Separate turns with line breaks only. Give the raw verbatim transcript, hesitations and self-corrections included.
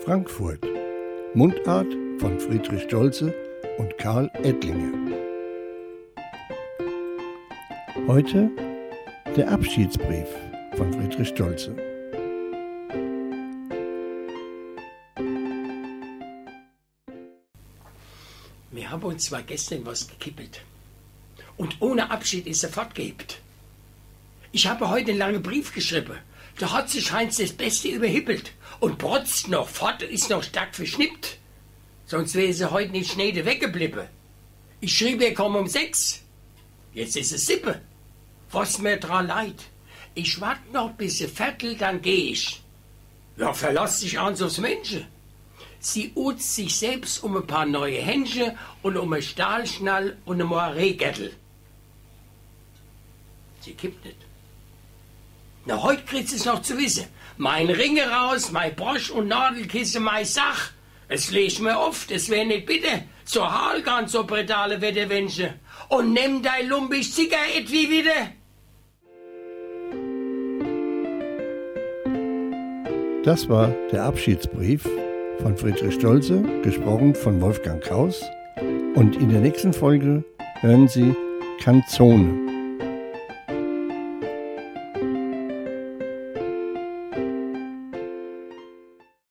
Frankfurt. Mundart von Friedrich Stolze und Karl Ettlinger. Heute der Abschiedsbrief von Friedrich Stolze.
Wir haben uns zwar gestern was gekippelt und ohne Abschied ist er fortgehebt. Ich habe heute einen langen Brief geschrieben. Da hat sich Heinz das Beste überhippelt und protzt noch fort und ist noch stark verschnippt. Sonst wäre sie heute nicht schnell weggeblieben. Ich schrieb, er komme um sechs. Jetzt ist es sippe. Was mir dran leid. Ich warte noch bis sie viertel, dann geh ich. Ja, verlass dich an so's Menschen. Sie uzt sich selbst um ein paar neue Händchen und um ein Stahlschnall und ein Moiré-Gürtel. Sie kippt nicht. Na, heute kriegt sie es noch zu wissen. Mein Ringe raus, mein Brosch und Nadelkisse, mein Sach. Es legt mir oft, es wär nicht bitte. So halgan, so brutale Wetterwänsche. Und nimm dein lumpisch Zicker etwie wieder.
Das war der Abschiedsbrief von Friedrich Stolze, gesprochen von Wolfgang Kraus. Und in der nächsten Folge hören Sie Canzone.